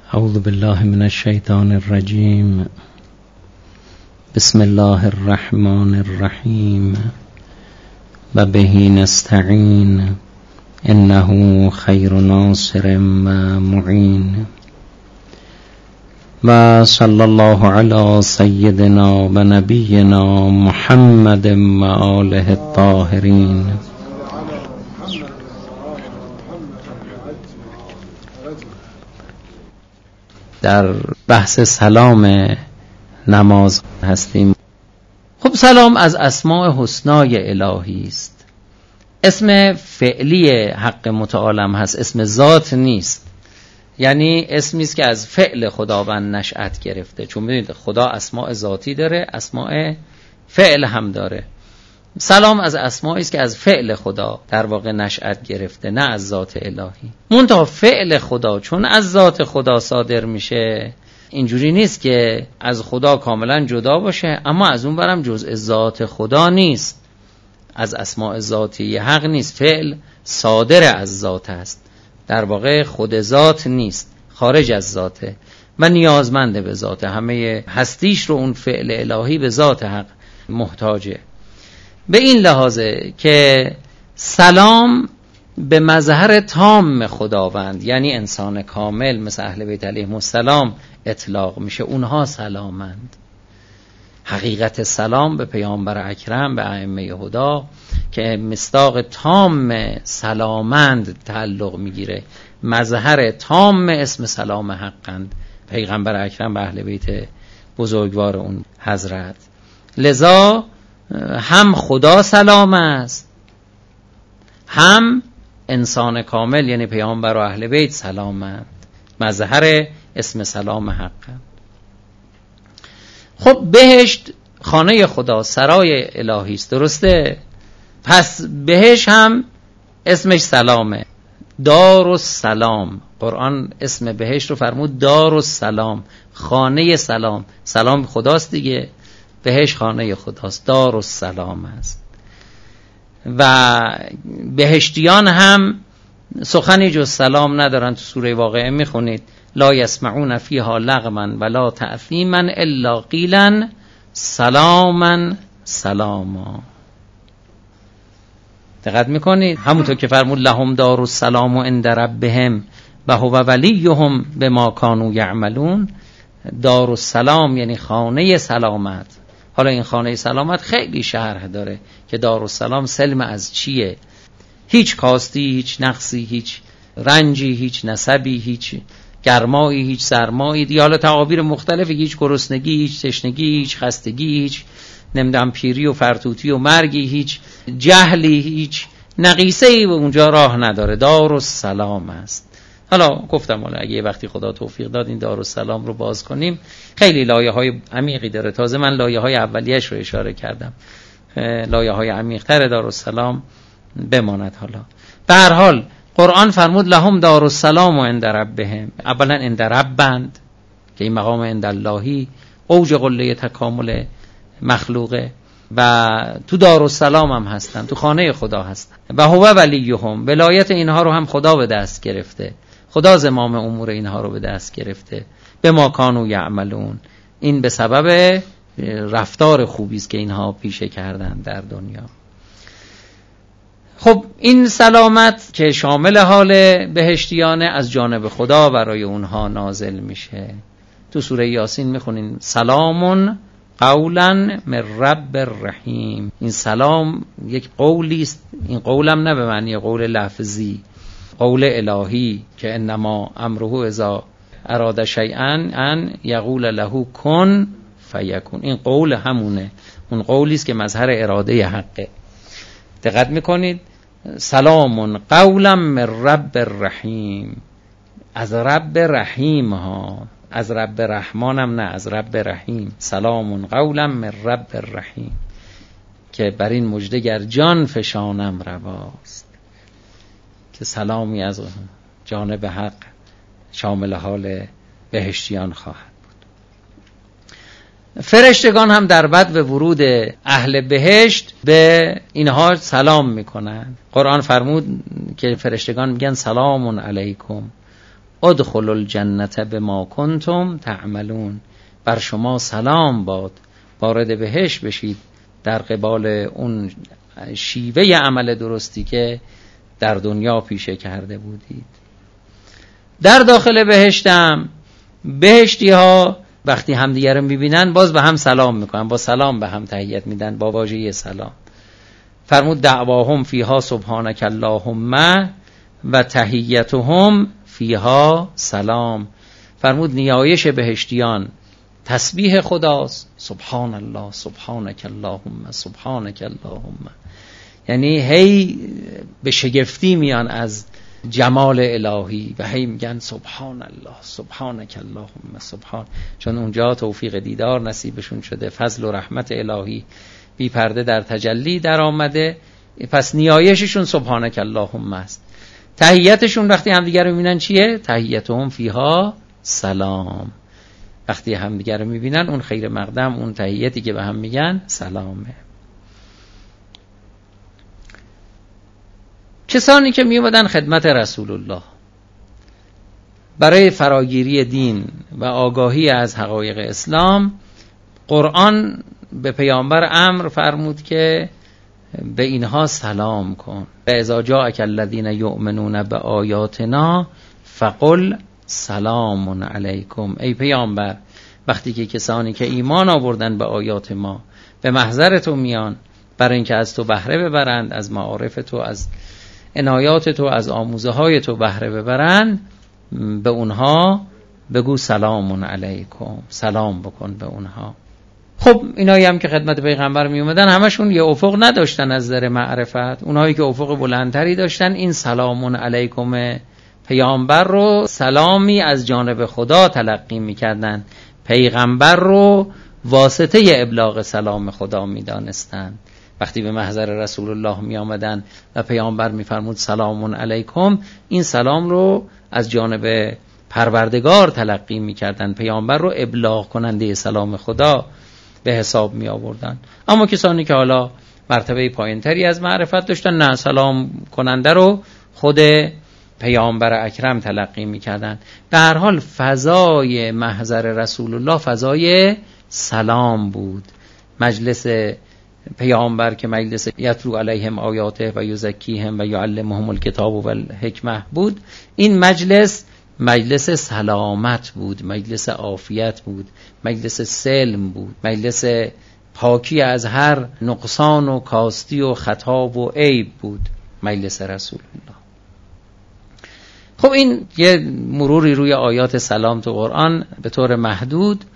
اعوذ بالله من الشیطان الرجیم. بسم الله الرحمن الرحیم و به نستعین انه خیر ناصر و معین. و صلی الله علی سیدنا و نبینا محمد و آله الطاهرین. در بحث سلام نماز هستیم. خب سلام از اسماء حسنای الهی است. اسم فعلی حق متعالم هست، اسم ذات نیست. یعنی اسمی است که از فعل خداوند نشأت گرفته، چون می‌دونید خدا اسماء ذاتی داره، اسماء فعل هم داره. سلام از اسمائی است که از فعل خدا در واقع نشأت گرفته، نه از ذات الهی. منتها فعل خدا چون از ذات خدا صادر میشه، اینجوری نیست که از خدا کاملا جدا باشه اما از اون برم جزء ذات خدا نیست، از اسماء ذاتی حق نیست. فعل صادر از ذات است، در واقع خود ذات نیست، خارج از ذاته و نیازمنده به ذاته. همه هستیش رو اون فعل الهی به ذات حق محتاجه. به این لحاظه که سلام به مظهر تام خداوند، یعنی انسان کامل مثل اهل بیت علیهم السلام اطلاق میشه، اونها سلامند. حقیقت سلام به پیامبر اکرم، به ائمه هدا که مصداق تام سلامند تعلق میگیره، مظهر تام اسم سلام حقند، پیغمبر اکرم به اهل بیت بزرگوار اون حضرت. لذا هم خدا سلام است، هم انسان کامل یعنی پیامبر و اهل بیت سلامند، مظهر اسم سلام حقند. خب بهشت خانه خدا، سرای الهی است، درسته؟ پس بهشت هم اسمش سلامه، دار السلام. قرآن اسم بهشت رو فرمود دار السلام، خانه سلام. سلام خداست دیگه، بهشت خانه خداست، دار السلام است. و بهشتیان هم سخنی جز سلام ندارن. تو سوره واقعه میخونید لا یسمعون فیها لغوا ولا تأثیما الا قیلا سلاما سلاما. دقت میکنید؟ همونطور که فرمود لهم دار السلام عند ربهم و هو ولیهم بما کانوا یعملون. دار السلام یعنی خانه سلامت. حالا این خانه سلامت خیلی شرح داره که دارالسلام سلم از چیه؟ هیچ کاستی، هیچ نقصی، هیچ رنجی، هیچ نسبی، هیچ گرمایی، هیچ سرمایی، یا حالا تعابیر مختلفی، هیچ گرسنگی، هیچ تشنگی، هیچ خستگی، هیچ نمیدونم پیری و فرتوتی و مرگی، هیچ جهلی، هیچ نقیصه‌ای به اونجا راه نداره. دارالسلام است. حالا گفتم حالا اگه وقتی خدا توفیق داد این دارالسلام رو باز کنیم، خیلی لایه‌های عمیقی داره. تازه من لایه‌های اولیه‌اش رو اشاره کردم، لایه‌های عمیق‌تر دارالسلام بماند. حالا به هر حال قرآن فرمود لهم دارالسلام و عند ربهم. اولا عند ربند که این مقام عند اللهی اوج قله تکامل مخلوقه و تو دارالسلام هم هستن، تو خانه خدا هستن. و هو ولیهم، ولایت اینها رو هم خدا به دست گرفته، خدا زمام امور اینها رو به دست گرفته. به ما کانوا یعملون، این به سبب رفتار خوبی است که اینها پیشه کردن در دنیا. خب این سلامت که شامل حال بهشتیانه از جانب خدا برای اونها نازل میشه. تو سوره یاسین میخونین سلام قولا من رب الرحیم. این سلام یک قولی است، این قولم نه به معنی قول لفظی، قول الهی که انما امره اذا اراد شیئا ان یقول له کن فیکون. این قول همونه، اون قولی است که مظهر اراده حقه. دقت میکنید؟ سلام قولا من رب الرحیم، از رب رحیم ها، از رب رحمان هم نه، از رب رحیم. سلام قولا من رب الرحیم، که بر این مژده گر جان فشانم رواست، که سلامی از جانب حق شامل حال بهشتیان خواهد بود. فرشتگان هم در بدو ورود اهل بهشت به اینها سلام میکنن. قرآن فرمود که فرشتگان میگن سلام علیکم ادخلوا الجنة بما کنتم تعملون، بر شما سلام باد، وارد بهشت بشید در قبال اون شیوه عمل درستی که در دنیا پیشه کرده بودید. در داخل بهشتم بهشتی ها وقتی همدیگه رو میبینن باز به هم سلام میکنن، با سلام به هم تحیت میدن، با واژه سلام. فرمود دعواهم فیها سبحانک اللهم و تحیتهم فیها سلام. فرمود نیایش بهشتیان تسبیح خداست، سبحان الله سبحانک اللهم سبحانک اللهم، یعنی هی به شگفتی میان از جمال الهی و هی میگن سبحان الله سبحانک اللهم سبحان، چون اونجا توفیق دیدار نصیبشون شده، فضل و رحمت الهی بی پرده در تجلی در آمده، پس نیایششون سبحانک اللهم است. تحیتشون وقتی همدیگر رو میبینن چیه؟ تحیتهم فیها سلام. وقتی همدیگر رو میبینن اون خیر مقدم، اون تحیتی که به هم میگن سلامه. کسانی که میومدن خدمت رسول الله برای فراگیری دین و آگاهی از حقایق اسلام، قرآن به پیامبر امر فرمود که به اینها سلام کن. و اذا جاءک الذین یؤمنون بآیاتنا فقل سلام علیکم. ای پیامبر وقتی که کسانی که ایمان آوردن به آیات ما به محضر تو میان برای اینکه از تو بهره ببرند، از معارف تو، از عنایات تو، از آموزه های تو بهره ببرند، به اونها بگو سلام علیکم، سلام بکن به اونها. خب اینایی هم که خدمت پیغمبر می اومدن همشون یه افق نداشتن از نظر معرفت. اونایی که افق بلندتری داشتن این سلام علیکم پیامبر رو سلامی از جانب خدا تلقی میکردن، پیغمبر رو واسطه ابلاغ سلام خدا میدانستند. وقتی به محضر رسول الله می آمدن و پیامبر می فرمود سلام علیکم، این سلام رو از جانب پروردگار تلقی می کردن، پیامبر رو ابلاغ کننده سلام خدا به حساب می آوردن. اما کسانی که حالا مرتبه پایینتری از معرفت داشتن، نه، سلام کننده رو خود پیامبر اکرم تلقی می کردن. به هر حال فضای محضر رسول الله فضای سلام بود. مجلس پیامبر که مجلس یتلو علیهم آیاته و یزکیهم و یعلمهم الکتاب و الحکمه بود، این مجلس سلامت بود، مجلس عافیت بود، مجلس سلم بود، مجلس پاکی از هر نقصان و کاستی و خطا و عیب بود، مجلس رسول الله. خب این یه مروری روی آیات سلام تو قرآن به طور محدود